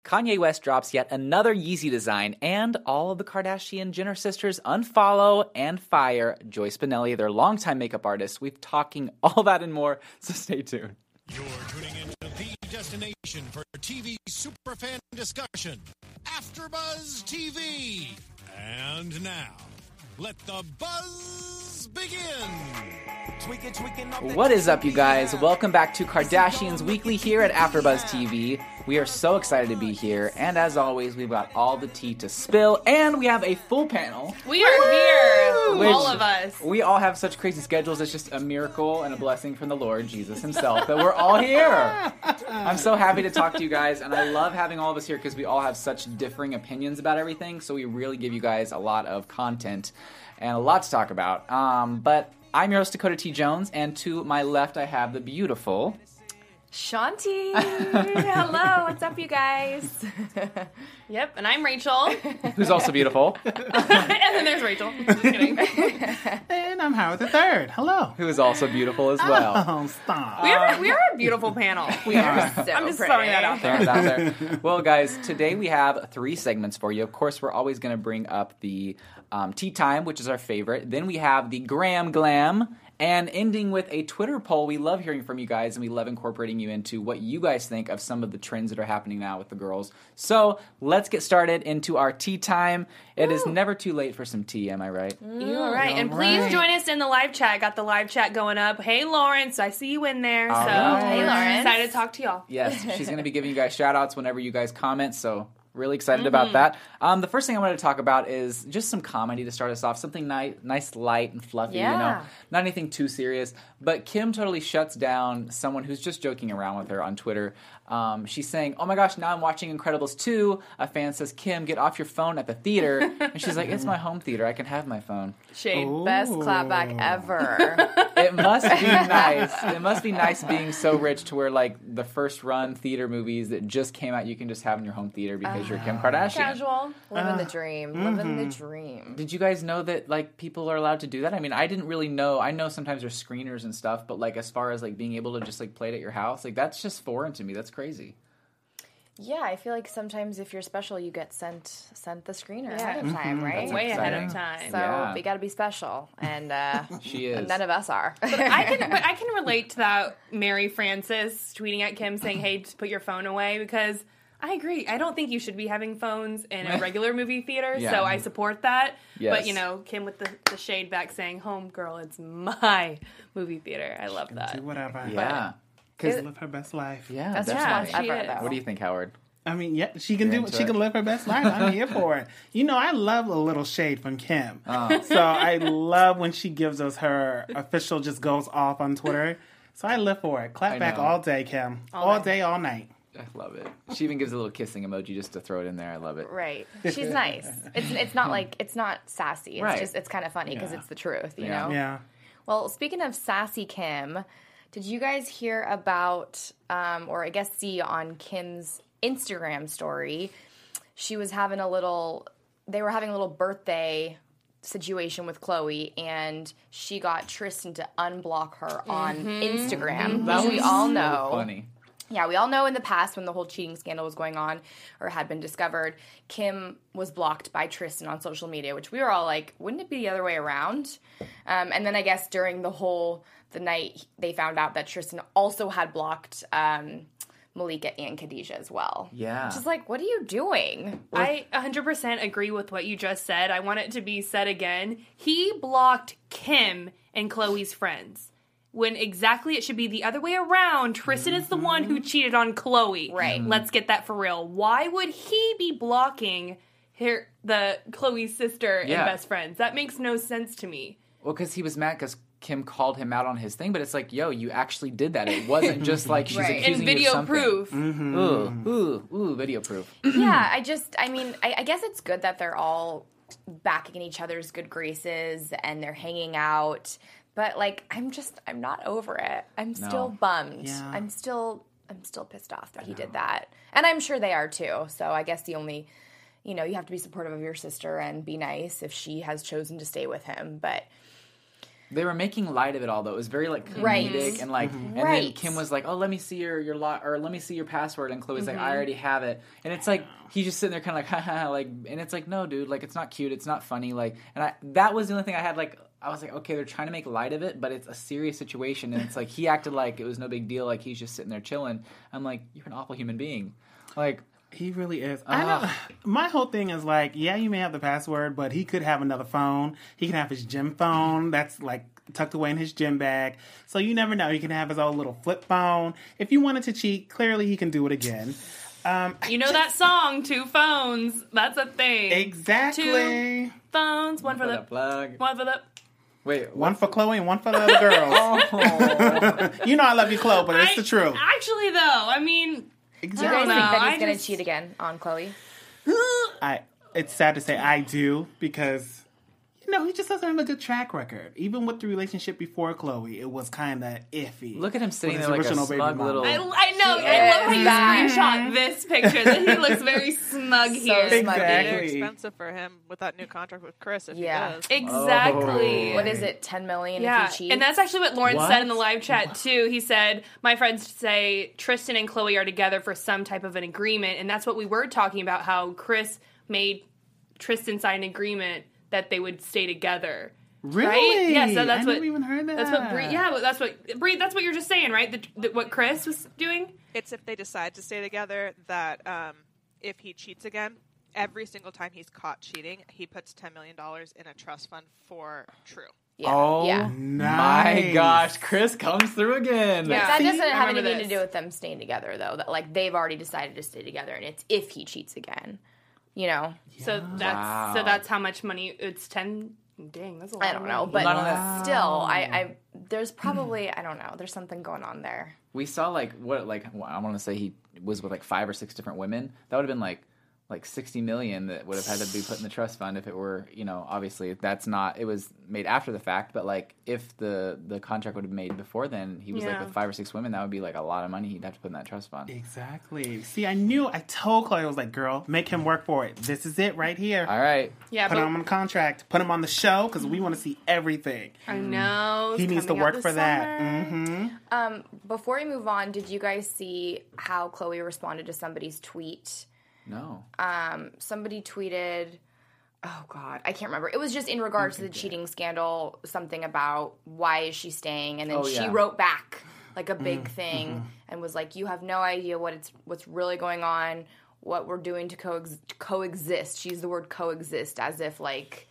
Kanye West drops yet another Yeezy design, and all of the Kardashian-Jenner sisters unfollow and fire Joy Spinelli, their longtime makeup artist. We're talking all that and more, so stay tuned. You're tuning into the destination for TV superfan discussion, AfterBuzz TV. And now, let the buzz begin. What is up, you guys? Welcome back to Kardashians Weekly here at AfterBuzz TV. We are so excited to be here, and as always, we've got all the tea to spill, and we have a full panel. We are here, all of us. We all have such crazy schedules. It's just a miracle and a blessing from the Lord Jesus himself that we're all here. I'm so happy to talk to you guys, and I love having all of us here because we all have such differing opinions about everything, so we really give you guys a lot of content and a lot to talk about. But I'm your host, Dakota T. Jones, and to my left I have the beautiful Shanti. Hello, what's up, you guys? Yep, and I'm Rachel. who's also beautiful, And then there's Rachel. Just kidding. And I'm Howard the Third. Hello. who is also beautiful as well. Oh, stop. We are a beautiful panel. We are. So I'm just pretty. throwing that out there. Out there. Well, guys, today we have 3 segments for you. Of course, we're always going to bring up the tea time, which is our favorite. Then we have the Gram Glam, and ending with a Twitter poll. We love hearing from you guys, and we love incorporating you into what you guys think of some of the trends that are happening now with the girls. So let's get started into our tea time. It is never too late for some tea, am I right? You are right. And please join us in the live chat. Got the live chat going up. Hey, Lawrence, I see you in there. All so right. Hey, Lawrence. excited to talk to y'all. Yes, she's going to be giving you guys shout-outs whenever you guys comment, so really excited about that. The first thing I wanted to talk about is just some comedy to start us off. Something nice, light, and fluffy, you know? Yeah. Not anything too serious. But Kim totally shuts down someone who's just joking around with her on Twitter. She's saying, oh my gosh, now I'm watching Incredibles 2. A fan says, Kim, get off your phone at the theater. And she's like, it's my home theater. I can have my phone. Shade. Best clapback ever. It must be nice. It must be nice being so rich to where, like, the first run theater movies that just came out, you can just have in your home theater because you're Kim Kardashian. Casual. Living the dream. Living the dream. Did you guys know that, like, people are allowed to do that? I mean, I didn't really know. I know sometimes there's screeners and stuff, but, like, as far as, like, being able to just, like, play it at your house, like, that's just foreign to me. That's crazy. Yeah, I feel like sometimes if you're special, you get sent the screener ahead of time, right? That's Way ahead exciting. of time. So Yeah. we got to be special, and She is. none of us are. I can relate to that Mary Frances tweeting at Kim saying, hey, just put your phone away, because I agree. I don't think you should be having phones in a regular movie theater, Yeah. so I support that. Yes. But, you know, Kim with the shade back saying, home girl, it's my movie theater. I love that. Do whatever. Yeah. Just live her best life. Yeah, That's definitely. just she ever, is. though. What do you think, Howard? I mean, yeah, she can You're do. into She it? can live her best life. I'm here for it. You know, I love a little shade from Kim. So I love when she gives us her official, just goes off on Twitter. So I live for it. Clap I back know. all day, Kim. All day, all night. I love it. She even gives a little kissing emoji just to throw it in there. I love it. Right. She's nice. It's not like, it's not sassy. It's Right. just, it's kind of funny because Yeah. it's the truth, you Yeah. know? Yeah. Well, speaking of sassy Kim, did you guys hear about, or I guess see on Kim's Instagram story, they were having a little birthday situation with Khloe, and she got Tristan to unblock her on Instagram, which we all know. Funny. Yeah, we all know in the past when the whole cheating scandal was going on or had been discovered, Kim was blocked by Tristan on social media, which we were all like, wouldn't it be the other way around? And then I guess during the night, they found out that Tristan also had blocked Malika and Khadijah as well. Yeah. Just like, what are you doing? I 100% agree with what you just said. I want it to be said again. He blocked Kim and Khloe's friends, when exactly it should be the other way around. Tristan is the one who cheated on Khloe. Right. Let's get that for real. Why would he be blocking the Khloe's sister and Yeah. best friends? That makes no sense to me. Well, because he was mad because Kim called him out on his thing, but it's like, yo, you actually did that. It wasn't just like she's Right. accusing And video you of something. proof. Ooh, video proof. Yeah, I guess it's good that they're all back in each other's good graces and they're hanging out. But like, I'm not over it. I'm still bummed. Yeah. I'm still pissed off that he did that, and I'm sure they are too. So I guess the only, you have to be supportive of your sister and be nice if she has chosen to stay with him. But They were making light of it all, though. It was very like comedic Right. and like, and then Right. Kim was like, "Oh, let me see your or let me see your password," and Chloe's like, "I already have it," and it's like he's just sitting there kind of like, ha ha ha, like, and it's like, no, dude, like it's not cute, it's not funny, like, and that was the only thing I had like. I was like, okay, they're trying to make light of it, but it's a serious situation, and it's like he acted like it was no big deal, like he's just sitting there chilling. I'm like, you're an awful human being, like. He really is. I know. My whole thing is like, yeah, you may have the password, but he could have another phone. He can have his gym phone that's like tucked away in his gym bag. So you never know. He can have his own little flip phone. If you wanted to cheat, clearly he can do it again. You know that song, 2 phones. That's a thing. Exactly. 2 phones, one for the plug. one for the. Wait, One for Chloe and one for the other girls. Oh. You know I love you, Chloe, but it's the truth. Actually, though, I mean, Do you Exactly. guys think know. that I he's going to just- cheat again on Chloe? It's sad to say I do because, you know, he just doesn't have a good track record. Even with the relationship before Chloe, it was kind of iffy. Look at him sitting With there his like a original baby smug mama. little. I know. I is love how you screenshot this picture. That he looks very smug here. smug. Exactly. It's expensive for him with that new contract with Chris if Yeah. he does. Exactly. Oh. What is it, 10 million Yeah, if he cheats? and that's actually what Lawrence What? said in the live chat too. He said, "My friends say Tristan and Chloe are together for some type of an agreement," and that's what we were talking about. How Chris made Tristan sign an agreement that they would stay together. Really? Right? Yeah, so that's I what. never even heard that. That's what. Bree. That's what you're just saying, right? What Chris was doing. It's if they decide to stay together that if he cheats again, every single time he's caught cheating, he puts $10 million in a trust fund for True. yeah. Oh yeah. my Nice. gosh, Chris comes through again. Yeah. That See, doesn't have remember anything to this. do with them staying together, though. That, like, they've already decided to stay together, and it's if he cheats again. You know? So that's how much money. It's 10. Dang, that's a lot. I don't of know, money. but Not only that- still, there's probably, I don't know, there's something going on there. We saw I want to say he was with like 5 or 6 different women. That would have been like 60 million that would have had to be put in the trust fund if it were, you know, obviously that's not, it was made after the fact, but like if the contract would have been made before then, he was like Yeah. with 5 or 6 women, that would be like a lot of money he'd have to put in that trust fund. Exactly. See, I told Chloe, I was like, girl, make him work for it. This is it right here. All right. Yeah, Put but him on the contract. Put him on the show because we want to see everything. I know He it's needs to coming out work this for that. summer. Mm-hmm. Before we move on, did you guys see how Chloe responded to somebody's tweet? No. Somebody tweeted, oh God, I can't remember. It was just in regards to the cheating scandal, something about why is she staying, and then Oh, she yeah. wrote back like a big thing and was like, you have no idea what's really going on, what we're doing to coexist. She used the word coexist as if like,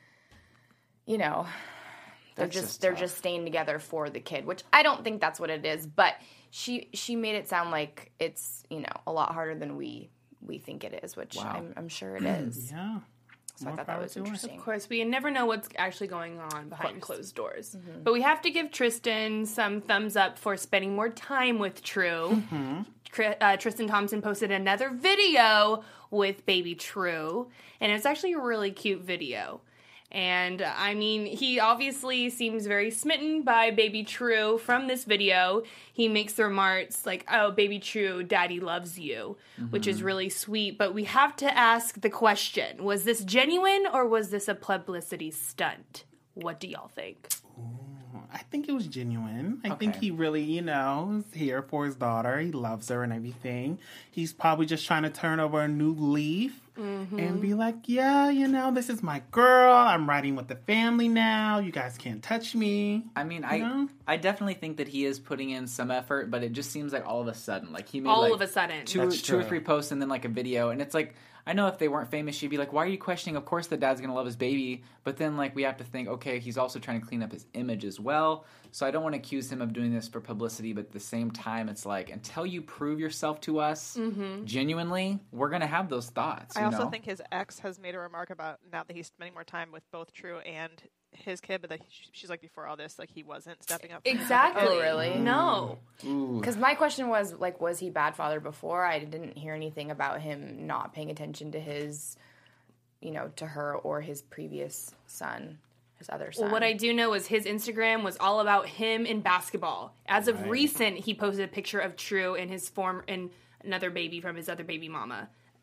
you know, That's they're tough. just staying together for the kid, which I don't think that's what it is, but she made it sound like it's, you know, a lot harder than we think it is, which Wow. I'm sure it is. Yeah. So I More thought that power was to her. interesting. Of course, we never know what's actually going on behind closed doors. But we have to give Tristan some thumbs up for spending more time with True. Tristan Thompson posted another video with baby True, and it's actually a really cute video. And I mean, he obviously seems very smitten by baby True from this video. He makes the remarks like, "Oh, baby True, daddy loves you," which is really sweet. But we have to ask the question, was this genuine or was this a publicity stunt? What do y'all think? I think it was genuine. I think he really, you know, is here for his daughter. He loves her and everything. He's probably just trying to turn over a new leaf and be like, yeah, you know, this is my girl. I'm riding with the family now. You guys can't touch me. I mean, know? I definitely think that he is putting in some effort, but it just seems like all of a sudden, like he made All like of a sudden. two That's or true. 3 posts and then like a video, and it's like, I know if they weren't famous, she'd be like, why are you questioning? Of course the dad's gonna love his baby, but then like we have to think, okay, he's also trying to clean up his image as well. So I don't want to accuse him of doing this for publicity, but at the same time, it's like until you prove yourself to us genuinely, we're gonna have those thoughts. I you also know? think his ex has made a remark about now that he's spending more time with both True and his kid, but that she's like, before all this, like he wasn't stepping up. for his Exactly. other kid. Oh, really? No. Because my question was, like, was he bad father before? I didn't hear anything about him not paying attention to his, you know, to her or his previous son, his other son. Well, what I do know is his Instagram was all about him in basketball. As of recent, he posted a picture of True and his and another baby from his other baby mama.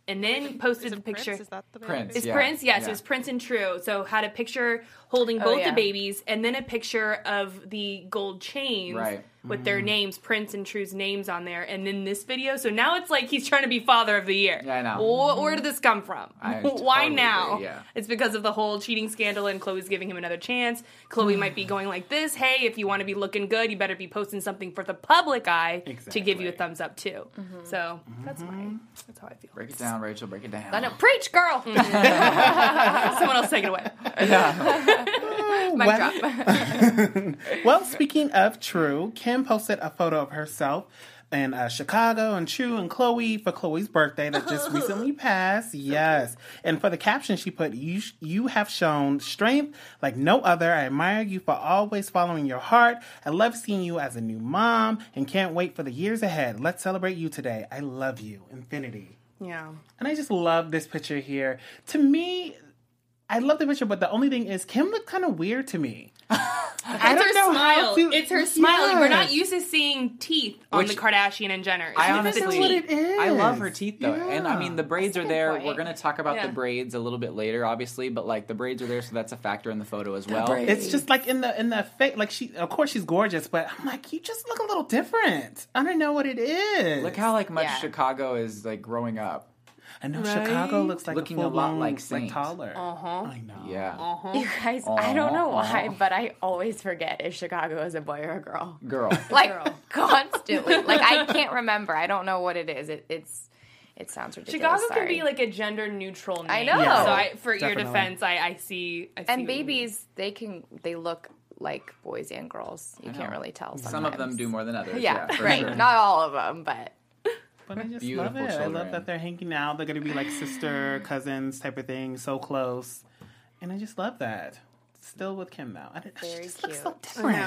and then posted the picture. Prince? Is that the baby? Prince. It's Yeah. Prince, yes, Yeah. it was Prince and True. So had a picture holding both yeah. the babies, and then a picture of the gold chains Right. with their names, Prince and True's names on there, and then this video. So now it's like he's trying to be Father of the Year. Yeah, I know. Where did this come from? I Why totally now? agree, yeah. It's because of the whole cheating scandal, and Chloe's giving him another chance. Chloe might be going like this: "Hey, if you want to be looking good, you better be posting something for the public eye to give you a Exactly. thumbs up too." So that's how I feel. Break it down, Rachel. Break it down. I know, preach, girl. Someone else take it away. Mic Well- drop. Well, speaking of True, Kim posted a photo of herself in Chicago and True and Chloe for Chloe's birthday that just recently passed. Yes. And for the caption, she put, you have shown strength like no other. I admire you for always following your heart. I love seeing you as a new mom and can't wait for the years ahead. Let's celebrate you today. I love you. Infinity. Yeah. And I just love this picture here. To me, I love the picture, but the only thing is Kim looked kind of weird to me. I It's don't her know smile. how to- It's her smile. We're not Yes. used to seeing teeth on Which- the Kardashian and Jenner. I It's honestly, the That's what teeth. it is. I love her teeth though, and I mean the braids That's a are good there. point. We're gonna talk about the Yeah. braids a little bit later, obviously, but like the braids are there, so that's a factor in the photo as well. braids. It's just like in the face, like of course she's gorgeous, but I'm like, you just look a little different. I don't know what it is. Look how like much Yeah. Chicago is like growing up. I know Chicago looks like Looking a, a full lot blown, like Saint. taller. I know. Yeah, You guys, I don't know why, but I always forget if Chicago is a boy or a girl. girl. Like, constantly. Like, I can't remember. I don't know what it is. It sounds ridiculous. Chicago can Sorry. be like a gender neutral name. I know. Yeah. So for your Definitely. defense, I see. And babies, they look like boys and girls. You can't really tell. Some of them sometimes. do more than others. Yeah, for right. sure. Not all of them, but But I just Beautiful love it. I children. love that they're hanging out. They're going to be like sister, cousins type of thing, so close. And I just love that. Still with Kim now. She Very just looks cute. so different.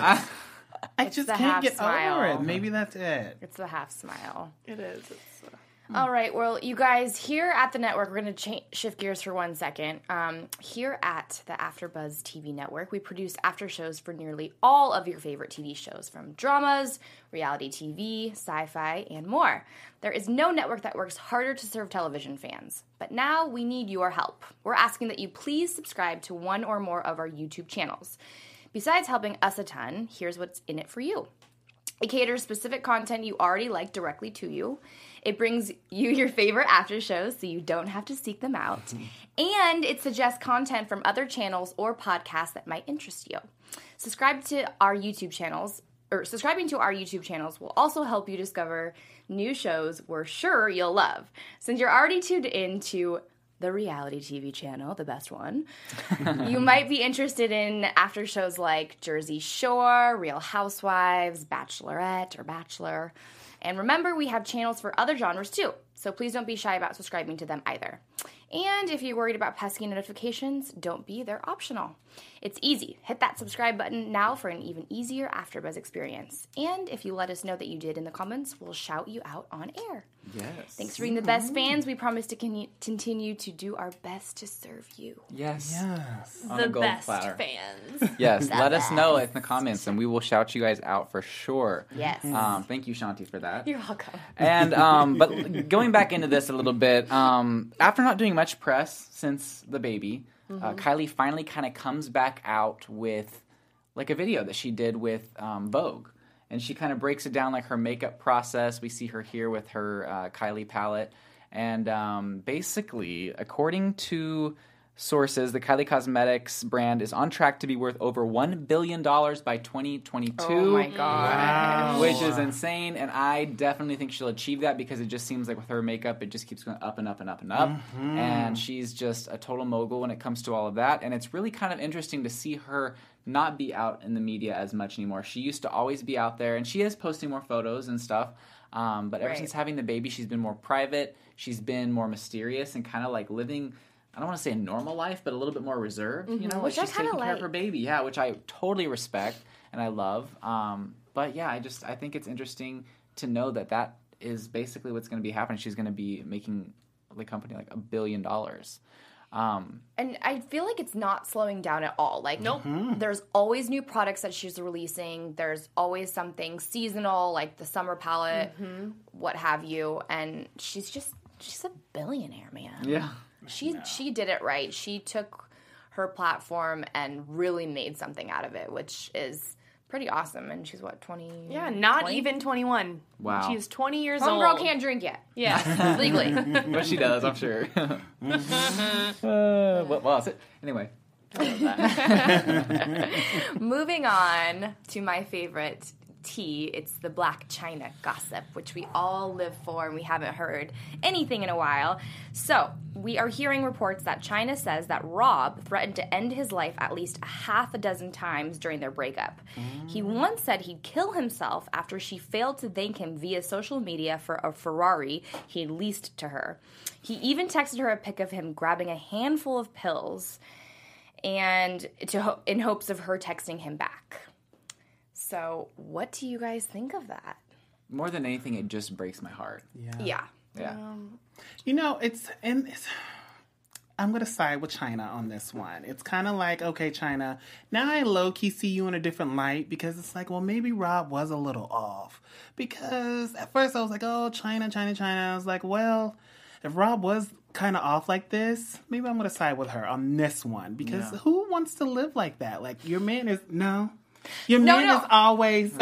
I just the can't half get smile. over it. Maybe that's it. it's the half smile. it is. All right, well, you guys, here at the network, we're going to shift gears for 1 second. Here at the AfterBuzz TV network, we produce after shows for nearly all of your favorite TV shows, from dramas, reality TV, sci-fi, and more. There is no network that works harder to serve television fans. But now we need your help. We're asking that you please subscribe to one or more of our YouTube channels. Besides helping us a ton, here's what's in it for you. It caters specific content you already like directly to you. It brings you your favorite after shows so you don't have to seek them out. And it suggests content from other channels or podcasts that might interest you. Subscribing to our YouTube channels will also help you discover new shows we're sure you'll love. Since you're already tuned into the reality TV channel, the best one, you might be interested in after shows like Jersey Shore, Real Housewives, Bachelorette or Bachelor. And remember, we have channels for other genres too, so please don't be shy about subscribing to them either. And if you're worried about pesky notifications, don't be, they're optional. It's easy. Hit that subscribe button now for an even easier AfterBuzz experience. And if you let us know that you did in the comments, we'll shout you out on air. Yes. Thanks for being the best fans. We promise to continue to do our best to serve you. Yes. Yes. On a The gold best platter. fans. Yes. Let us know in the comments, and we will shout you guys out for sure. Yes. Thank you, Shanti, for that. You're welcome. And but going back into this a little bit, after not doing much press since the baby, Kylie finally kind of comes back out with like a video that she did with Vogue, and she kind of breaks it down like her makeup process. We see her here with her Kylie palette, and basically, according to sources, the Kylie Cosmetics brand is on track to be worth over $1 billion by 2022. Oh my god. Which is insane, and I definitely think she'll achieve that because it just seems like with her makeup, it just keeps going up and up and up and up. And she's just a total mogul when it comes to all of that. And it's really kind of interesting to see her not be out in the media as much anymore. She used to always be out there, and she is posting more photos and stuff. But ever since having the baby, she's been more private. She's been more mysterious and kind of like living, I don't want to say a normal life, but a little bit more reserved. You know, Which I like she's kinda taking care of like. her baby. Yeah, which I totally respect and I love. But yeah, I think it's interesting to know that that is basically what's going to be happening. She's going to be making the company like $1 billion. And I feel like it's not slowing down at all. Like, there's always new products that she's releasing. There's always something seasonal, like the summer palette, what have you. And she's a billionaire, man. Yeah. She did it right. She took her platform and really made something out of it, which is pretty awesome. And she's what, 20? Yeah, not 20? even 21. Wow. She's 20 years old. Homegirl can't drink yet. Yeah. Legally. But she does, I'm sure. Well, anyway. Moving on to my favorite tea, it's the Blac Chyna gossip, which we all live for, and we haven't heard anything in a while. So, we are hearing reports that Chyna says that Rob threatened to end his life at least a half a dozen times during their breakup. He once said he'd kill himself after she failed to thank him via social media for a Ferrari he leased to her. He even texted her a pic of him grabbing a handful of pills and in hopes of her texting him back. So, what do you guys think of that? More than anything, it just breaks my heart. Yeah. You know, I'm going to side with Chyna on this one. It's kind of like, okay, Chyna, now I low-key see you in a different light because it's like, well, maybe Rob was a little off. Because at first I was like, oh, Chyna. I was like, well, if Rob was kind of off like this, maybe I'm going to side with her on this one. Because who wants to live like that? Like, your man is, Your man is always.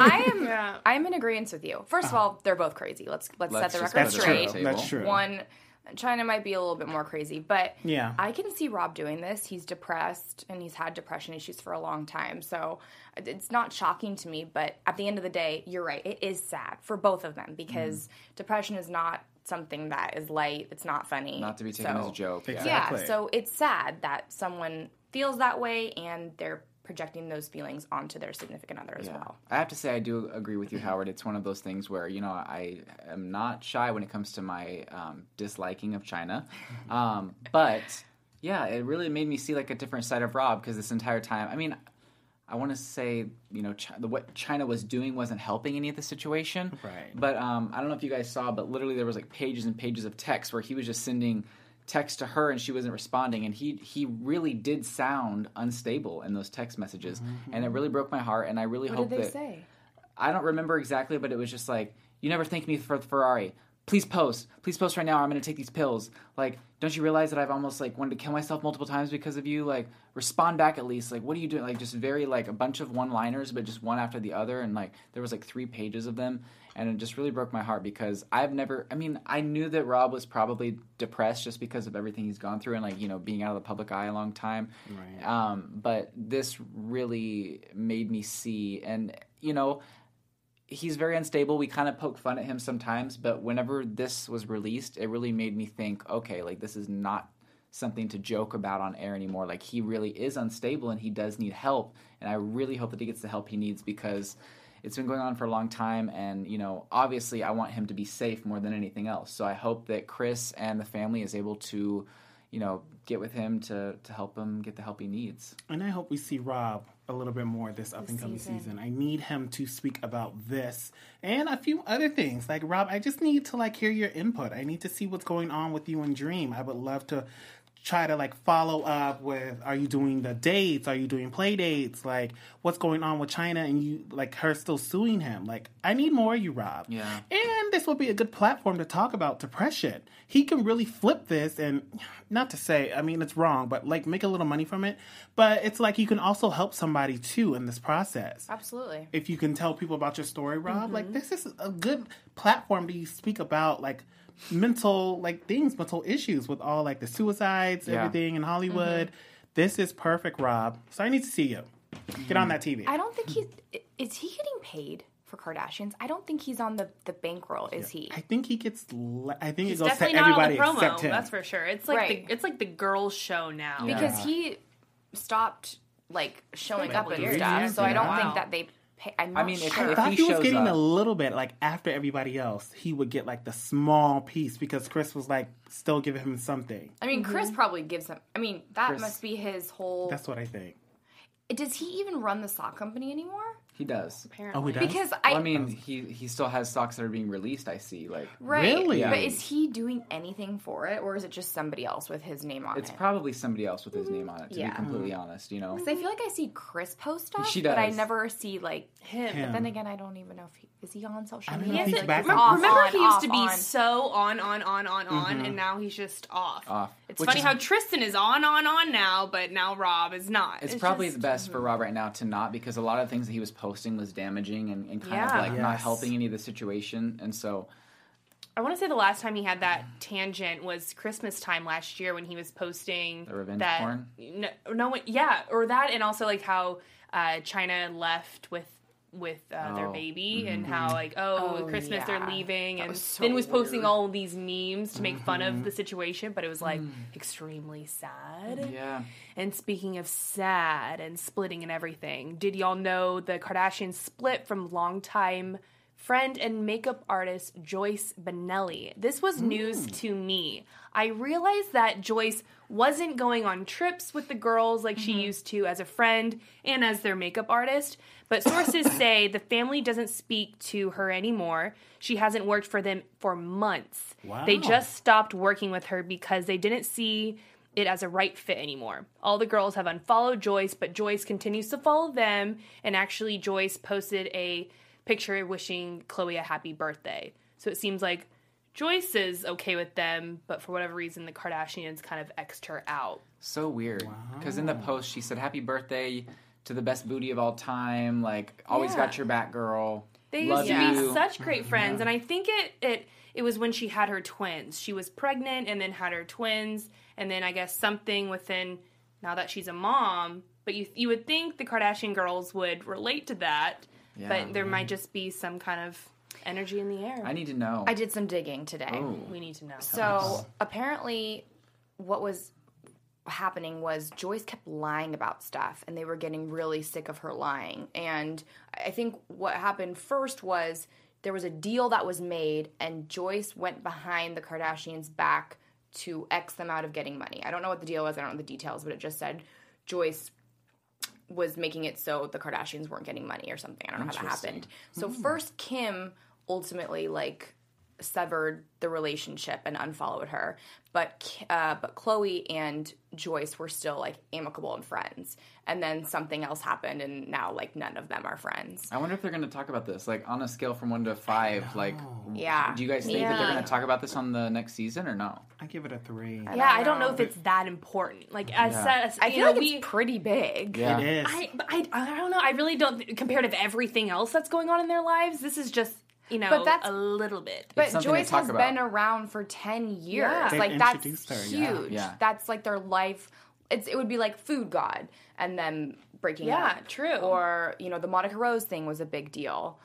I'm in agreement with you. First of all, they're both crazy. Let's set the record straight. That's true. One, Chyna might be a little bit more crazy, but yeah. I can see Rob doing this. He's depressed, and he's had depression issues for a long time. So it's not shocking to me, but at the end of the day, you're right. It is sad for both of them because depression is not something that is light. It's not funny. Not to be taken as a joke. Exactly. Yeah, so it's sad that someone feels that way, and they're projecting those feelings onto their significant other as well. I have to say I do agree with you, Howard. It's one of those things where, I am not shy when it comes to my disliking of Chyna. But, yeah, it really made me see, like, a different side of Rob because this entire time, I mean, I want to say, what Chyna was doing wasn't helping any of the situation. Right. But I don't know if you guys saw, but literally there was, like, pages and pages of text where he was just sending text to her and she wasn't responding, and he really did sound unstable in those text messages, and it really broke my heart. And I really hope that. What did they say? I don't remember exactly, but it was just like, you never thanked me for the Ferrari. Please post right now. I'm going to take these pills. Like, don't you realize that I've almost like wanted to kill myself multiple times because of you? Like, respond back at least. Like, what are you doing? Like, just very like a bunch of one-liners, but just one after the other, and like there was like 3 pages of them. And it just really broke my heart because I knew that Rob was probably depressed just because of everything he's gone through and, like, being out of the public eye a long time. Right. But this really made me see, and, he's very unstable. We kind of poke fun at him sometimes, but whenever this was released, it really made me think, okay, like, this is not something to joke about on air anymore. Like, he really is unstable and he does need help. And I really hope that he gets the help he needs because it's been going on for a long time, and, obviously I want him to be safe more than anything else. So I hope that Chris and the family is able to, get with him to help him get the help he needs. And I hope we see Rob a little bit more this up-and-coming season. I need him to speak about this and a few other things. Like, Rob, I just need to, hear your input. I need to see what's going on with you and Dream. I would love to try to follow up with, are you doing the dates? Are you doing play dates? Like, what's going on with Chyna and you, her still suing him? Like, I need more of you, Rob. Yeah. And this would be a good platform to talk about depression. He can really flip this, and not to say, it's wrong, but make a little money from it. But it's like you can also help somebody too in this process. Absolutely. If you can tell people about your story, Rob, this is a good platform to speak about mental mental issues with all the suicides, everything in Hollywood. This is perfect, Rob. So I need to see you. Get on that TV. I don't think is he getting paid for Kardashians? I don't think he's on the bankroll, is he? I think he gets I think He's it goes to definitely not on everybody the promo, except him. that's for sure. It's like Right. it's like the girls' show now. Because he stopped showing up and years. stuff, so I don't Wow. think that they pay. I'm not if sure. I thought he was shows getting up- a little bit after everybody else. He would get the small piece because Chris was still giving him something. I mean, Chris probably gives him. I mean, that Chris- must be his whole. That's what I think. Does he even run the sock company anymore? He does. Apparently. Oh, he does? Because Well, I mean, he still has stocks that are being released. I see. Like, right. Really? But Yeah. is he doing anything for it, or is it just somebody else with his name on it's it? probably somebody else with his name on it. To Yeah. be completely honest, you know. Because I feel like I see Chris post stuff, She but I does. never see like Him. Him. But then again, I don't even know if is he on social I don't media. know if he's Like, back he's on- off, Remember, on, he used off, to be on. so on, and now he's just off. It's Which funny is- how Tristan is on now, but now Rob is not. It's probably the best for Rob right now to not, because a lot of things that he was posting was damaging and kind of Yeah. like not Yes. helping any of the situation. And so, I want to say the last time he had that tangent was Christmas time last year when he was posting The revenge that, porn? or that, and also like how China left with their Oh. baby, and how like Christmas they're yeah. leaving, That and was so then was posting weird. all these memes to make fun of the situation, but it was like extremely sad. yeah. And speaking of sad and splitting and everything, did y'all know the Kardashians split from longtime friend and makeup artist Joyce Benelli? This was news to me. I realized that Joyce wasn't going on trips with the girls like she used to as a friend and as their makeup artist, but sources say the family doesn't speak to her anymore. She hasn't worked for them for months. Wow. They just stopped working with her because they didn't see it as a right fit anymore. All the girls have unfollowed Joyce, but Joyce continues to follow them, and actually Joyce posted a picture wishing Khloe a happy birthday. So it seems like Joyce is okay with them, but for whatever reason the Kardashians kind of X'd her out. So weird. Because in the post, she said, "Happy birthday to the best booty of all time. Like, always Yeah. got your back, girl. They Love used to be you." such great friends, and I think it was when she had her twins. She was pregnant and then had her twins, and then I guess something within now that she's a mom. But you would think the Kardashian girls would relate to that, Yeah. but there might just be some kind of energy in the air. I need to know. I did some digging today. Oh. We need to know. So apparently, what was happening was Joyce kept lying about stuff, and they were getting really sick of her lying. And I think what happened first was there was a deal that was made, and Joyce went behind the Kardashians' back to X them out of getting money. I don't know what the deal was. I don't know the details, but it just said Joyce was making it so the Kardashians weren't getting money or something. I don't know how that happened. So first, Kim ultimately severed the relationship and unfollowed her, but Khloe and Joyce were still amicable and friends. And then something else happened, and now none of them are friends. I wonder if they're going to talk about this, on a scale from 1 to 5. Yeah. Do you guys think that they're Yeah. going to talk about this on the next season or no? I give it a 3. Yeah, I don't know if it's that important. As I you feel know, like it's pretty big. Yeah. It is. I don't know. I really don't. Compared to everything else that's going on in their lives, this is just But that's- a little bit. But something to Joyce talk has about. been around for 10 years. Yeah. They've That's introduced her, huge. yeah. That's their life. It would be like Food God and then breaking Yeah, up. true. Or, the Monica Rose thing was a big deal.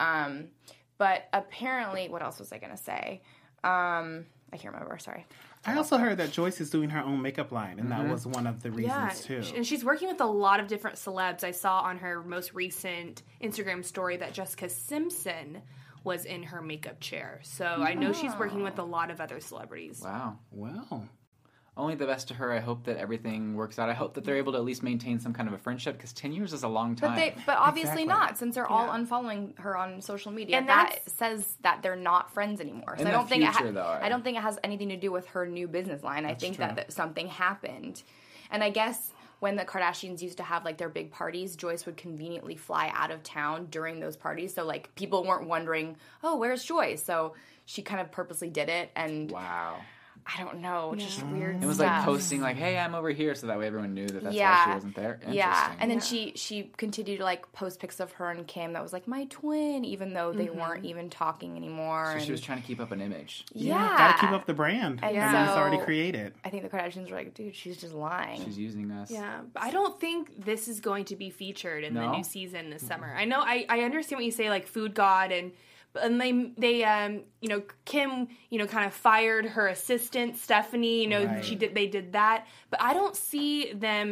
But apparently, what else was I going to say? I can't remember. Sorry. I also heard that Joyce is doing her own makeup line, and that was one of the reasons, too. And she's working with a lot of different celebs. I saw on her most recent Instagram story that Jessica Simpson was in her makeup chair. So I know she's working with a lot of other celebrities. Wow. Well, Only the best to her. I hope that everything works out. I hope that they're able to at least maintain some kind of a friendship, because 10 years is a long time. But obviously Exactly. not, since they're all unfollowing her on social media. And that that's- says that they're not friends anymore. So In I the don't think future, though, I don't think it has anything to do with her new business line. I think true. that something happened, and I guess when the Kardashians used to have their big parties, Joyce would conveniently fly out of town during those parties, so people weren't wondering, oh, where's Joyce? So she kind of purposely did it, and Wow. I don't know, just weird. It was stuff. posting hey, I'm over here, so that way everyone knew that that's why Yeah. she wasn't there. Yeah, Interesting. and then she continued to post pics of her and Kim that was my twin, even though they weren't even talking anymore. So she and- was trying to keep up an image. yeah, gotta keep up the brand. And And it's so- already created. I think the Kardashians were dude, she's just lying. She's using us. Yeah, but I don't think this is going to be featured in the No? new season this summer. I know, I understand what you say, Food God, and they Kim, kind of fired her assistant Stephanie. Right. They did that, but I don't see them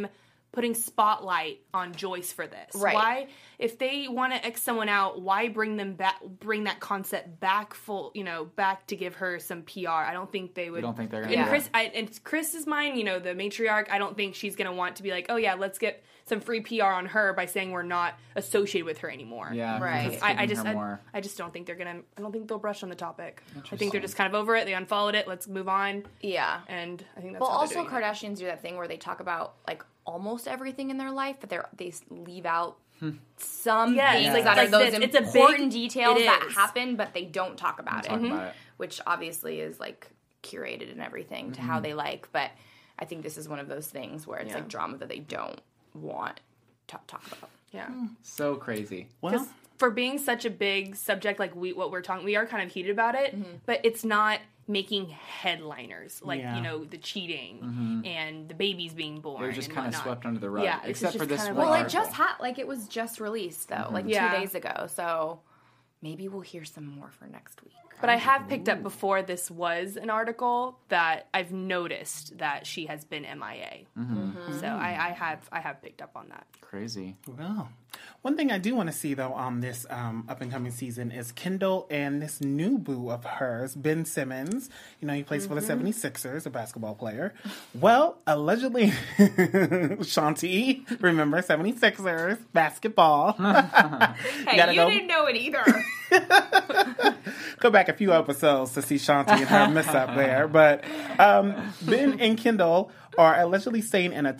putting spotlight on Joyce for this? Right. Why, if they want to X someone out, why bring that concept back back to give her some PR? I don't think they would. You don't think they're gonna? In Yeah. Chris's mind, the matriarch, I don't think she's gonna want to be like, oh yeah, let's get some free PR on her by saying we're not associated with her anymore. Yeah, Right. it's I giving her more. just don't think they're gonna. I don't think they'll brush on the topic. I think they're just kind of over it. They unfollowed it. Let's move on. Yeah. And I think that's Well, how also they're doing it. Kardashians do that thing where they talk about like almost everything in their life, but they leave out some things like- that are like those this. It's a important big- details it that is. happen, but they don't talk about Talk it, about it. which obviously is like curated and everything to how they like. But I think this is one of those things where it's like drama that they don't want to talk about. Yeah. So crazy. Well, For being such a big subject, like what we're talking, we are kind of heated about it, but it's not making headliners like Yeah. the cheating and the babies being born. They're just and kind of whatnot. swept under the rug. Yeah, this is except for just this kind of one like- Well, it article. just it was just released though, like 2 Yeah. days ago. So maybe we'll hear some more for next week. But I have picked up before this was an article that I've noticed that she has been MIA. So I have picked up on that. Crazy. well, one thing I do want to see though on this up and coming season is Kendall and this new boo of hers, Ben Simmons. He plays for the 76ers, a basketball player. Well, allegedly, Shanti, remember 76ers basketball. Hey, Gotta you go. didn't know it either. Go back a few episodes to see Shanti and her miss up there. But Ben and Kendall are allegedly staying in a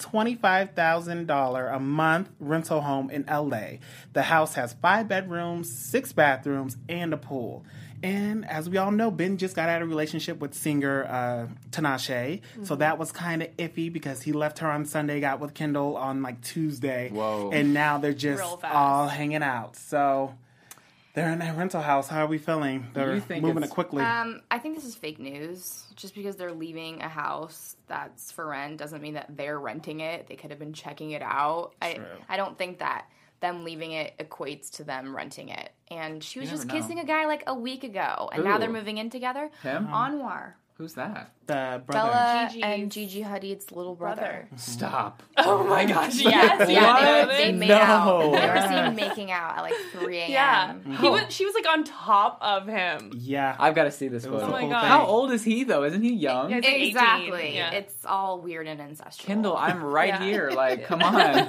$25,000 a month rental home in LA. The house has 5 bedrooms, 6 bathrooms, and a pool. And as we all know, Ben just got out of a relationship with singer Tinashe. So that was kind of iffy because he left her on Sunday, got with Kendall on like Tuesday. Whoa. And now they're just Real fast. all hanging out. So they're in that rental house. How are we feeling? They're You think moving it it's- quickly. I think this is fake news. Just because they're leaving a house that's for rent doesn't mean that they're renting it. They could have been checking it out. I don't think that them leaving it equates to them renting it. And she was You just never know. kissing a guy like a week ago, and now they're Who? moving in together. Him? Anwar, Who's that? The brother. Bella, Gigi's and Gigi Hadid's little brother. Stop. Oh my gosh! Yes, Yes, yeah, What? they made No. out. They were seen making out at like 3 a.m. Yeah, she was like on top of him. Yeah. I've got to see this It was photo. a my whole God. thing. How old is he though? Isn't he young? Yeah, it's like 18. Exactly. Yeah. It's all weird and incestual. Kendall, I'm right Yeah. here. Like, come on.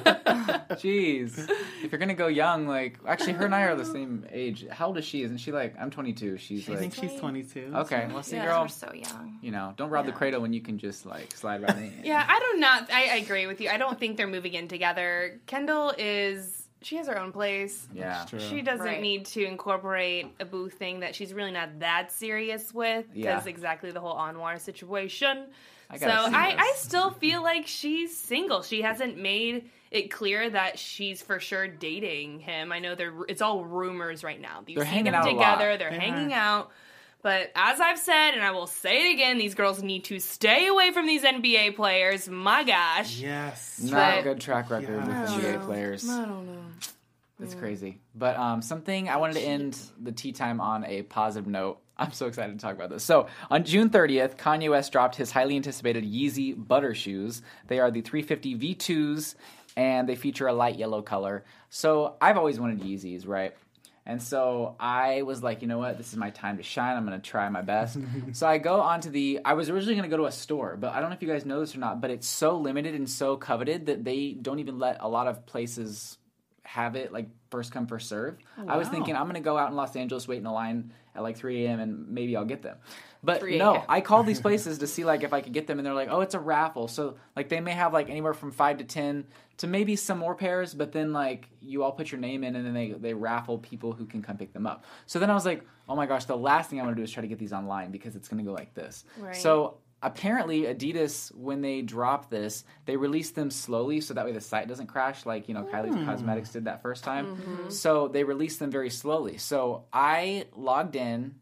Jeez. If you're gonna go young, like, actually, her and I are the same age. How old is she? Isn't she like? I'm 22. She's I like. think she's 22. Okay, well, see, Yeah. girl. We're so young. Don't rob the cradle when you can just like slide right in. Yeah, I agree with you. I don't think they're moving in together. Kendall she has her own place. Yeah. True. She doesn't Right. need to incorporate a boo thing that she's really not that serious with because Yeah. exactly the whole Anwar situation. I So gotta see I this. still feel like she's single. She hasn't made it clear that she's for sure dating him. I know it's all rumors right now. You They're see hanging them out a together. lot. They're They hanging are. out. But as I've said, and I will say it again, these girls need to stay away from these NBA players. My gosh. Yes. Not But- a good track record Yeah. with NBA players. I don't know. It's crazy. But something I wanted to end the tea time on a positive note. I'm so excited to talk about this. So on June 30th, Kanye West dropped his highly anticipated Yeezy Butter Shoes. They are the 350 V2s, and they feature a light yellow color. So I've always wanted Yeezys, right? And so I was like, you know what? This is my time to shine. I'm going to try my best. So I go onto I was originally going to go to a store, but I don't know if you guys know this or not, but it's so limited and so coveted that they don't even let a lot of places have it, like, first come, first serve. I was thinking, I'm going to go out in Los Angeles, wait in a line at like 3 a.m. and maybe I'll get them. But 3 no, a.m. I called these places to see like if I could get them, and they're like, oh, it's a raffle. So like they may have like anywhere from 5 to 10 to maybe some more pairs, but then like you all put your name in and then they raffle people who can come pick them up. So then I was like, oh my gosh, the last thing I want to do is try to get these online because it's going to go like this. Right. So apparently Adidas, when they drop this, they release them slowly so that way the site doesn't crash like, Kylie Cosmetics did that first time. So they release them very slowly. So I logged in.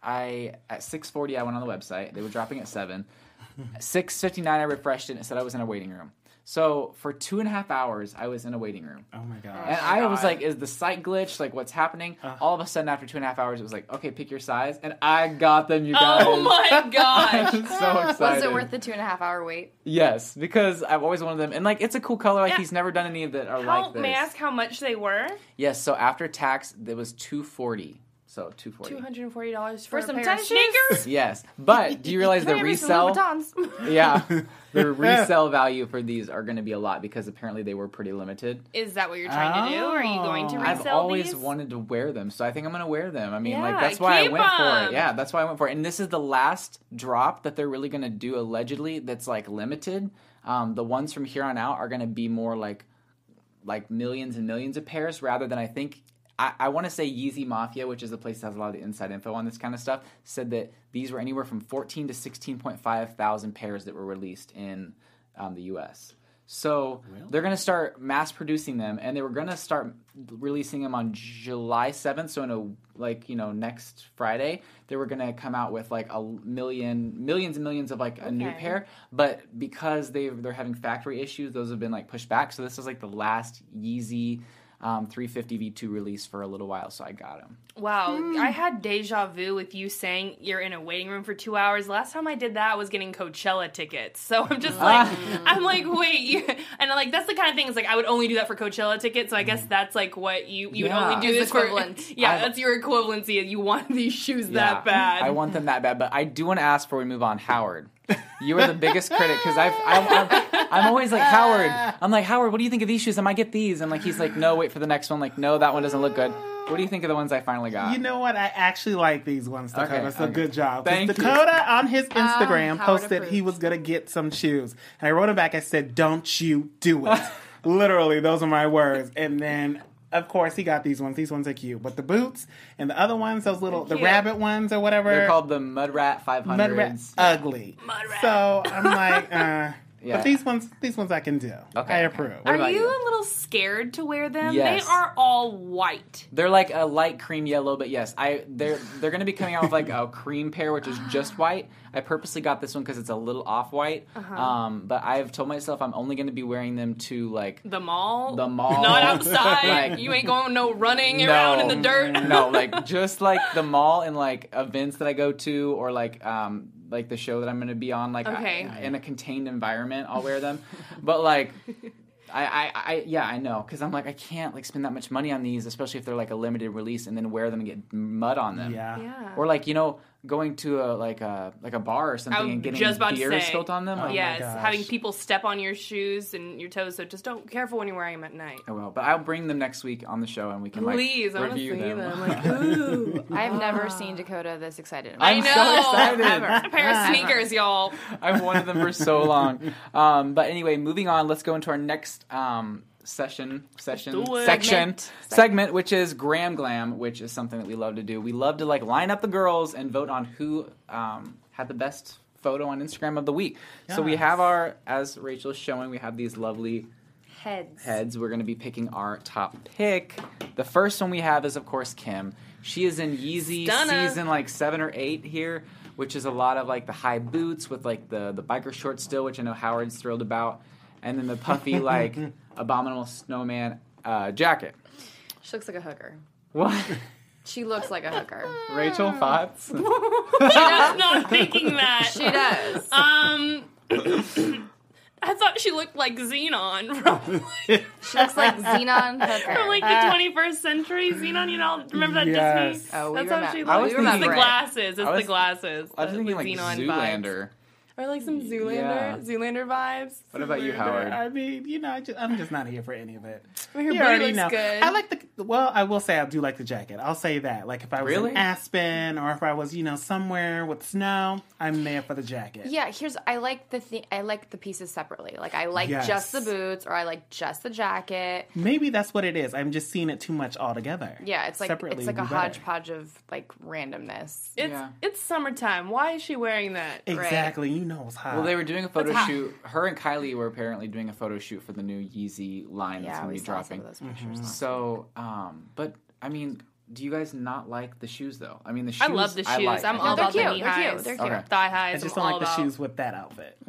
At 6:40 I went on the website. They were dropping at 7. 6:59 I refreshed it and it said I was in a waiting room. So for 2.5 hours, I was in a waiting room. Oh my god. And I was like, is the site glitch? Like, what's happening? All of a sudden, after 2.5 hours, it was like, okay, pick your size. And I got them, you guys. Oh my gosh. I'm so excited. Was it worth the 2.5 hour wait? Yes, because I've always wanted them. And, like, it's a cool color. Like, Yeah. he's never done any that are like this. May I ask how much they were? Yes, so after tax, it was $240. So $240. $240 For a some pair tennis of shoes? sneakers? Yes, but do you realize the Maybe resell? some Louboutins. Yeah, the resale value for these are going to be a lot because apparently they were pretty limited. Is that what you're trying to do? Are you going to resell I've always these? wanted to wear them, so I think I'm going to wear them. I mean, like Yeah, that's why I keep went for 'em. it. Yeah, that's why I went for it. And this is the last drop that they're really going to do allegedly. That's like limited. The ones from here on out are going to be more like millions and millions of pairs rather than I think. I want to say Yeezy Mafia, which is the place that has a lot of the inside info on this kind of stuff, said that these were anywhere from 14 to 16.5 thousand pairs that were released in the U.S. So they're going to start mass producing them, and they were going to start releasing them on July 7th. So next Friday, they were going to come out with like millions and millions of like a new pair. But because they're having factory issues, those have been like pushed back. So this is like the last Yeezy 350 V2 release for a little while, so I got them. Wow, I had deja vu with you saying you're in a waiting room for 2 hours. Last time I did that, I was getting Coachella tickets. So I'm just like, I'm like, wait, and I'm like, that's the kind of thing. It's like I would only do that for Coachella tickets. So I guess that's like what you would only do Is this for. equivalent. That's your equivalency. You want these shoes that bad. I want them that bad, but I do want to ask before we move on, Howard. You are the biggest critic because I'm always like, Howard. I'm like, Howard, what do you think of these shoes? I might get these, and like he's like, no, wait for the next one. Like, no, that one doesn't look good. What do you think of the ones I finally got? You know what? I actually like these ones, Dakota. So good job. 'Cause Thank you. Dakota on his Instagram Howard posted approved. he was going to get some shoes. And I wrote him back. I said, don't you do it. Literally, those are my words. And then, of course, he got these ones. These ones are cute. But the boots and the other ones, those little, the cute. rabbit ones or whatever. They're called the Mud Rat 500s. Mud Rat. Ugly. Mud Rat. So I'm like, Yeah. But these ones I can do. Okay. I approve. What Are about you you? a little scared to wear them? Yes. They are all white. They're like a light cream yellow, but yes, they're going to be coming out with like a cream pair, which is just white. I purposely got this one because it's a little off white. But I've told myself I'm only going to be wearing them to like The mall? The mall. Not outside. Like, you ain't going running around in the dirt. No, like just like the mall and like events that I go to or like the show that I'm going to be on, like in a contained environment, I'll wear them. But like, I know, because I'm like, I can't like spend that much money on these, especially if they're like a limited release, and then wear them and get mud on them. Yeah. Or like going to a bar or something and getting just about to beer say. spilt on them. Like, Yes, gosh. having people step on your shoes and your toes, so just don't careful when you're wearing them at night. I will, but I'll bring them next week on the show and we can Please, I like want to review see them. them. Like, ooh. I've never seen Dakota this excited. I I'm know. so excited. A pair of sneakers, y'all. I've wanted them for so long. But anyway, moving on. Let's go into our next section, which is Gram Glam, which is something that we love to do. We love to like line up the girls and vote on who had the best photo on Instagram of the week. So we have as Rachel is showing, we have these lovely heads. We're going to be picking our top pick. The first one we have is, of course, Kim. She is in Yeezy Stunna. season like 7 or 8 here, which is a lot of like the high boots with like the biker shorts still, which I know Howard's thrilled about, and then the puffy like abominable snowman jacket. She looks like a hooker. What? She looks like a hooker. Rachel, thoughts? I was not thinking that. She does. I thought she looked like Xenon from She looks like Xenon hooker. like the 21st century Xenon. You know, remember that Yes. Disney? Oh, we That's how remember. she I was looks. It's thinking- the glasses. It's I was- the glasses. I was thinking The like Xenon Zoolander. vibes. Or like some Zoolander. Yeah. Zoolander vibes. What about you, Howard? I mean, I'm just not here for any of it. Well, your You booty already looks know. good. I like I will say I do like the jacket. I'll say that. Like if I was Really? in Aspen or if I was, somewhere with snow, I'm there for the jacket. Yeah, I like the pieces separately. Like I like Yes. just the boots, or I like just the jacket. Maybe that's what it is. I'm just seeing it too much all together. Yeah, it's like Separately a would be better. hodgepodge of like randomness. It's summertime. Why is she wearing that? Exactly. You know it's hot. Well, they were doing a photo hot. shoot. Her and Kylie were apparently doing a photo shoot for the new Yeezy line that's Yeah, going we to be saw some dropping. of those pictures. So, but I mean, do you guys not like the shoes though? I mean, the shoes. I love the shoes. like. I'm I all think about the they're knee cute. They're highs. cute. They're cute. Okay. Thigh I highs. just I'm don't all like the about. shoes with that outfit. Okay.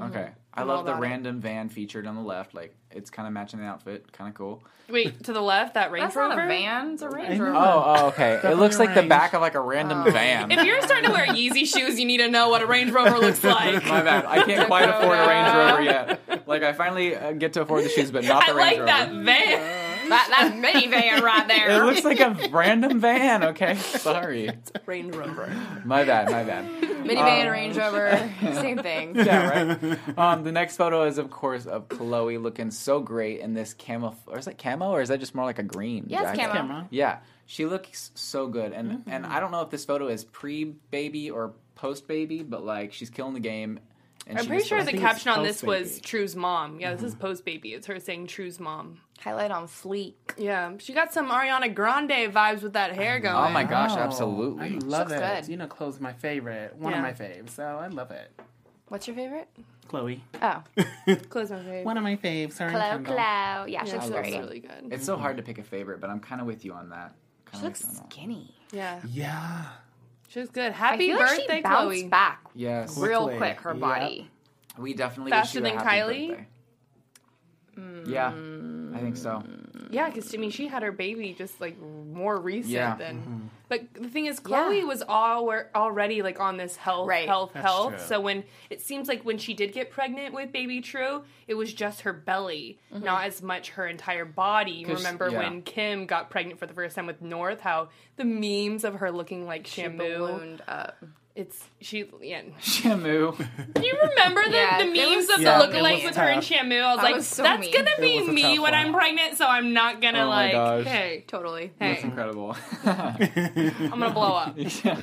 I I'm love all the about it. random van featured on the left. Like, it's kind of matching the outfit. Kind of cool. Wait, to the left, that Range That's Rover? not a van. It's a Range know. Rover. Oh, okay. It Definitely looks like the range. back of like a random van. If you're starting to wear Yeezy shoes, you need to know what a Range Rover looks like. My bad. I can't quite afford a Range Rover yet. Like, I finally get to afford the shoes, but not I the Range like Rover. that van. That minivan right there. It looks like a random van. Okay, sorry. Range Rover. My bad. Minivan, Range Rover, same thing. Yeah, right. The next photo is, of course, of Chloe looking so great in this camo. Or is that camo, or is that just more like a green? Yeah, it's jacket? camo. Yeah, she looks so good, and I don't know if this photo is pre-baby or post-baby, but like she's killing the game. And I'm she pretty just sure looks- the think it's caption on this was post-baby. True's mom. Yeah, this is post-baby. It's her saying True's mom. Highlight on fleek. Yeah, she got some Ariana Grande vibes with that hair going. Oh my gosh, Oh, absolutely. I love Looks it. good. You know, Chloe's my favorite. One Yeah. of my faves. So I love it. What's your favorite? Chloe. Oh, Close my face. One of my faves. Her and Chloe. Kendall. Yeah, she Yeah, looks I love great. that. really good. It's so hard to pick a favorite, but I'm kind of with you on that. She Kinda looks with you on that. skinny. Yeah, Yeah. she looks good. I Happy feel like birthday, she bounced Chloe. back Yes, real Quickly. quick. Her Yep. body. we definitely Faster wish you a than happy Kylie? birthday. Yeah, I think so. Yeah, because I mean, she had her baby just like more recent Yeah. than. But the thing is, Chloe was already like on this health. That's true. So when it seems like when she did get pregnant with baby True, it was just her belly, not as much her entire body. You 'Cause- remember yeah. when Kim got pregnant for the first time with North? How the memes of her looking like She Shamu. ballooned up. Yeah. Shamu. Do you remember Yeah, the it memes was of Yeah, the it lookalikes was with her and tough. Shamu? I was That like, was so that's mean. gonna It be was a me tough when one. I'm pregnant, so I'm not gonna Oh my gosh. hey, Totally. That's hey, incredible. I'm gonna blow up.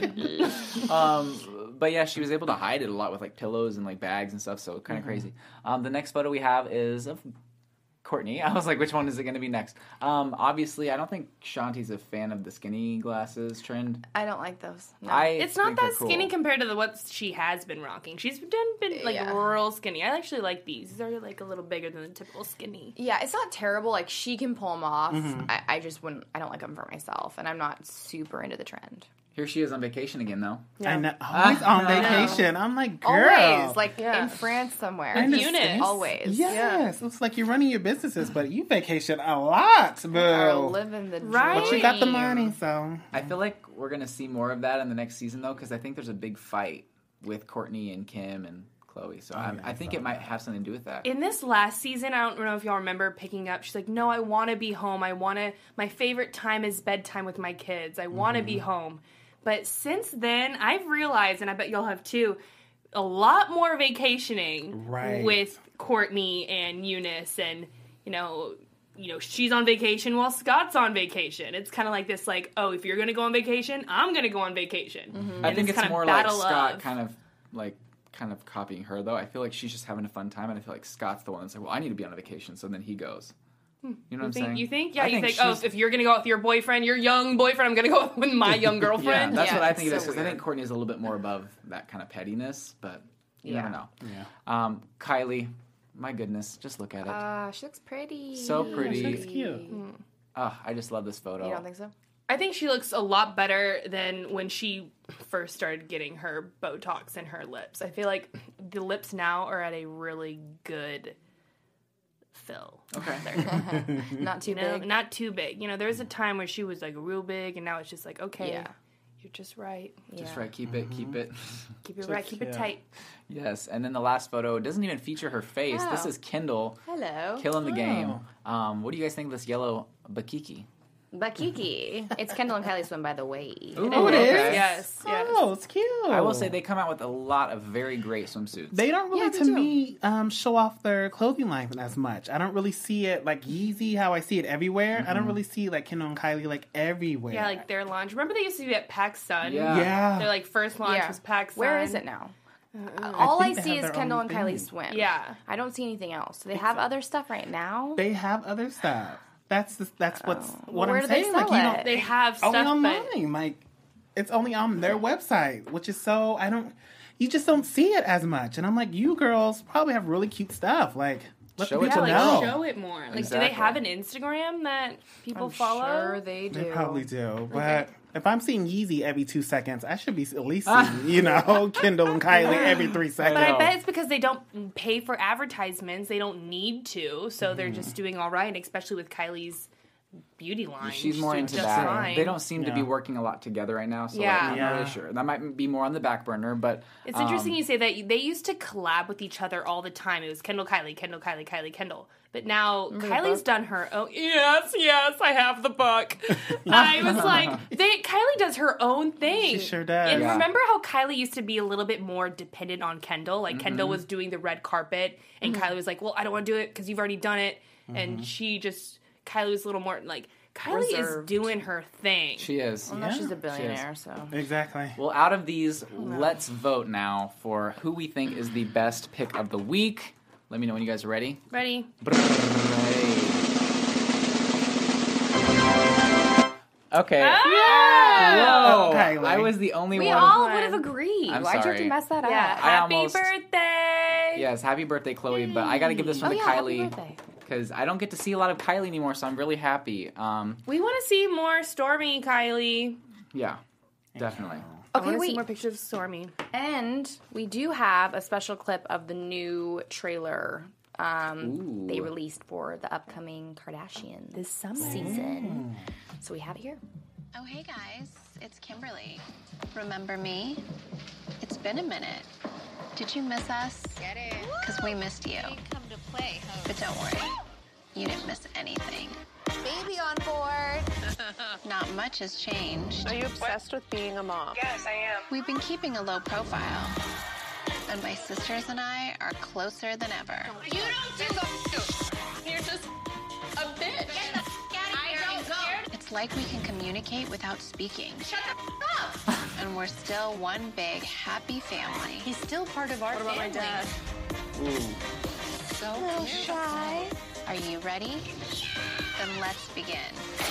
But yeah, she was able to hide it a lot with like pillows and like bags and stuff, so kind of crazy. The next photo we have is of Courtney. I was like, which one is it going to be next? Obviously, I don't think Shanti's a fan of the skinny glasses trend. I don't like those. No. It's not think that they're cool. skinny compared to what she has been rocking. She's been like Yeah. real skinny. I actually like these. These are like a little bigger than the typical skinny. Yeah, it's not terrible. Like, she can pull them off. I just wouldn't. I don't like them for myself, and I'm not super into the trend. Here she is on vacation again, though. Yeah. I know. Always on vacation. I'm like, girl. Always, like Yeah. in France somewhere. I understand. Eunice. Always. Yes. It's like you're running your businesses, but you vacation a lot, Or boo. living the dream. Right. But you got the money, so. I feel like we're going to see more of that in the next season, though, because I think there's a big fight with Courtney and Kim and Chloe. So I think it might have something to do with that. In this last season, I don't know if y'all remember picking up. She's like, "No, I want to be home. My favorite time is bedtime with my kids. I want to be home." But since then, I've realized, and I bet y'all have too, a lot more vacationing Right. with Courtney and Eunice, and you know, she's on vacation while Scott's on vacation. It's kind of like this, like, oh, if you're gonna go on vacation, I'm gonna go on vacation. I And think this it's kind of more like battle Scott of- kind of copying her, though. I feel like she's just having a fun time, and I feel like Scott's the one that's like, well, I need to be on a vacation, so then he goes. You know what I'm saying? You think? Yeah, I you think, oh, she's- if you're going to go with your boyfriend, your young boyfriend, I'm going to go with my young Yeah, girlfriend. that's Yeah, what I it's think it is, so because I think weird. Courtney's a little bit more above that kind of pettiness, but you Yeah. never know. Yeah. Kylie, my goodness, just look at it. She looks pretty. So pretty. She looks cute. I just love this photo. You don't think so? I think she looks a lot better than when she first started getting her Botox in her lips. I feel like the lips now are at a really good fill. Okay. They're, Not too big. not too big. You know, there was a time where she was like real big, and now it's just like, okay, Yeah. you're just right. Just Yeah. right. Keep it. Mm-hmm. Keep it So right. Keep it cute. tight. Yes. And then the last photo doesn't even feature her face. This Oh. is Kendall Hello. killing the game. What do you guys think of this yellow bakiki? Bakiki. It's Kendall and Kylie swim, by the way. Oh, it is? Yes. Yes. Oh, it's cute. I will say they come out with a lot of very great swimsuits. They don't really, Yeah, they to do. me, show off their clothing line as much. I don't really see it like Yeezy, how I see it everywhere. I don't really see like Kendall and Kylie like everywhere. Yeah, like their launch. Remember they used to be at PacSun? Yeah. Yeah. Their like first launch Yeah. was PacSun. Where is it now? All I think they see have is their Kendall own and Kylie thing. swim. Yeah. I don't see anything else. Do they have other stuff right now? They have other stuff. That's what's what Where I'm do they saying. sell Like you don't it? They have only stuff, but online. Like it's only on their website, which is so you just don't see it as much. And I'm like, you girls probably have really cute stuff. Like let Show the it people to know. show it more. Like, do Exactly. they have an Instagram that people I'm follow? sure they do. They probably do, but If I'm seeing Yeezy every 2 seconds, I should be at least seeing, Kendall and Kylie every 3 seconds. But I bet it's because they don't pay for advertisements. They don't need to, so they're just doing all right, especially with Kylie's beauty line. She's more into just that. fine. They don't seem to be working a lot together right now, so Yeah. I'm not really sure. That might be more on the back burner, but It's interesting you say that. They used to collab with each other all the time. It was Kendall, Kylie, Kendall, Kylie, Kylie, Kendall. But now Kylie's done her own. Yes, I have the book. I was like, Kylie does her own thing. She sure does. And Yeah. remember how Kylie used to be a little bit more dependent on Kendall? Like Kendall was doing the red carpet, and Kylie was like, "Well, I don't want to do it because you've already done it." And Kylie was a little more like, Kylie Reserved. is doing her thing. she is. Well, no, she's a billionaire, so. Exactly. Well, out of these, let's vote now for who we think is the best pick of the week. Let me know when you guys are ready. Ready? Okay. Ah! Whoa. Kylie. I was the only We one. all would have agreed. I'm Why'd you have sorry. to mess that up? Yeah. I Happy almost- birthday! Yes, happy birthday, Chloe. But I got to give this one Oh, to yeah, happy Kylie birthday. because I don't get to see a lot of Kylie anymore, so I'm really happy. We want to see more Stormy, Kylie. Yeah, definitely. I Okay, want to see wait. more pictures of Stormy. And we do have a special clip of the new trailer they released for the upcoming Kardashian This summer. season. So we have it here. Oh, hey guys, it's Kimberly. Remember me? It's been a minute. Did you miss us? Get it? Because we missed you. Come to play, huh? But don't worry, you didn't miss anything. Baby on board. Not much has changed. Are you obsessed with being a mom? Yes, I am. We've been keeping a low profile. And my sisters and I are closer than ever. You don't do the. You're just a bitch. Get the out of here and go. It's like we can communicate without speaking. Shut the up. And we're still one big happy family. He's still part of our What about my family. dad? So little beautiful. shy. Are you ready? Then let's begin.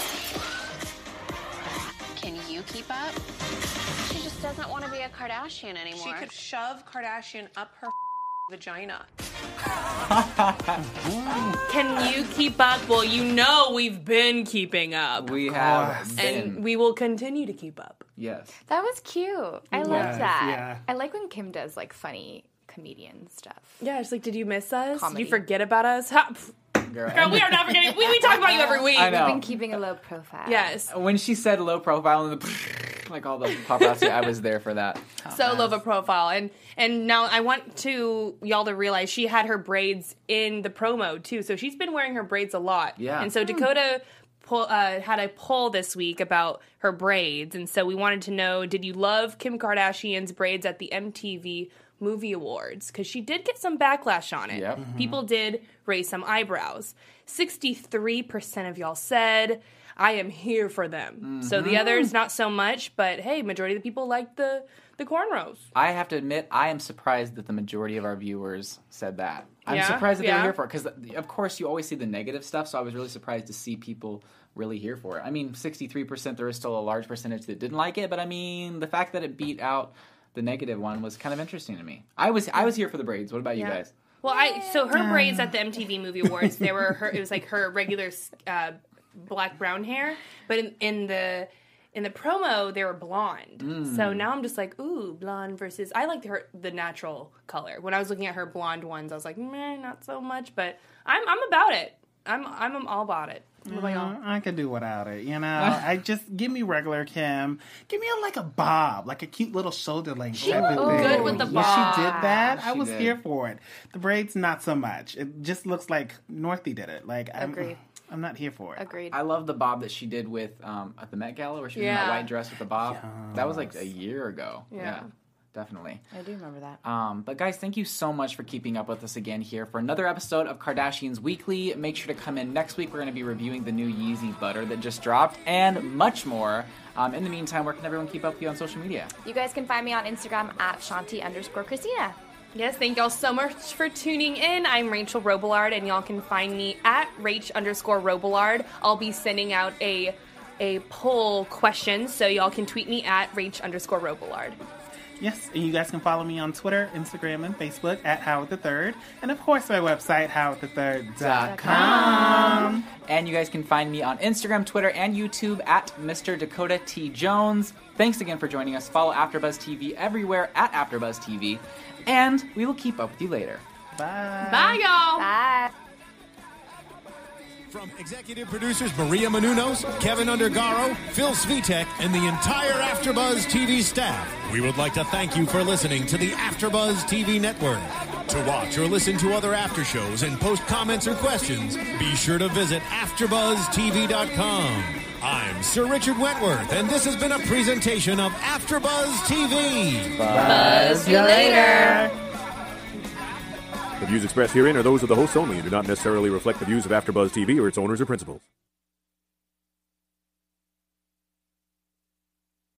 Can you keep up? She just doesn't want to be a Kardashian anymore. She could shove Kardashian up her vagina. Can you keep up? Well, you know we've been keeping up. We have course. been. And we will continue to keep up. Yes. That was cute. I love Yes, that. yeah. I like when Kim does like funny comedian stuff. Yeah, it's like, did you miss us? Comedy. Did you forget about us? Ha, pff, Girl, girl, we are not forgetting. We talk about you every week. I know. We've been keeping a low profile. Yes. When she said low profile and the like all the paparazzi, I was there for that. So low of a profile. And now I want y'all to realize she had her braids in the promo too. So she's been wearing her braids a lot. Yeah. And so Dakota had a poll this week about her braids. And so we wanted to know, did you love Kim Kardashian's braids at the MTV Movie Awards? Because she did get some backlash on it. Yep. People did raise some eyebrows. 63% of y'all said, I am here for them. So the others, not so much. But hey, majority of the people liked the cornrows. I have to admit, I am surprised that the majority of our viewers said that. I'm Yeah? surprised that they Yeah? were here for it because, of course, you always see the negative stuff. So I was really surprised to see people really here for it. I mean, 63%. There is still a large percentage that didn't like it, but I mean, the fact that it beat out the negative one was kind of interesting to me. I was here for the braids. What about you guys? Well, so her braids at the MTV Movie Awards, they were her. It was like her regular black brown hair, but in the promo they were blonde. So now I'm just like, ooh, blonde versus. I like the natural color. When I was looking at her blonde ones, I was like, meh, not so much. But I'm about it. I'm all about it. What about y'all? I could do without it, I just give me regular Kim. Give me a bob, like a cute little shoulder length. She type of looked thing. good with the When bob. she did that, I She was did. here for it. The braids, not so much. It just looks like Northie did it. Like Agreed. I'm not here for it. Agreed. I love the bob that she did with at the Met Gala where she was in that Yeah. white dress with the bob. That was like a year ago. Yeah, definitely. I do remember that. But guys, thank you so much for keeping up with us again here for another episode of Kardashians Weekly. Make sure to come in next week. We're going to be reviewing the new Yeezy butter that just dropped and much more. In the meantime, where can everyone keep up with you on social media? You guys can find me on Instagram at Shanti_Christina. Yes, thank y'all so much for tuning in. I'm Rachel Robillard, and y'all can find me at Rach_Robillard. I'll be sending out a poll question, so y'all can tweet me at Rach_Robillard. Yes, and you guys can follow me on Twitter, Instagram, and Facebook at Howard III. And of course, my website, howardthird.com. And you guys can find me on Instagram, Twitter, and YouTube at Mr. Dakota T. Jones. Thanks again for joining us. Follow AfterBuzz TV everywhere at AfterBuzz TV. And we will keep up with you later. Bye. Bye, y'all. Bye. From executive producers Maria Menounos, Kevin Undergaro, Phil Svitek, and the entire AfterBuzz TV staff, we would like to thank you for listening to the AfterBuzz TV network. To watch or listen to other after shows and post comments or questions, be sure to visit AfterBuzzTV.com. I'm Sir Richard Wentworth, and this has been a presentation of AfterBuzz TV. Buzz you later. The views expressed herein are those of the hosts only and do not necessarily reflect the views of AfterBuzz TV or its owners or principals.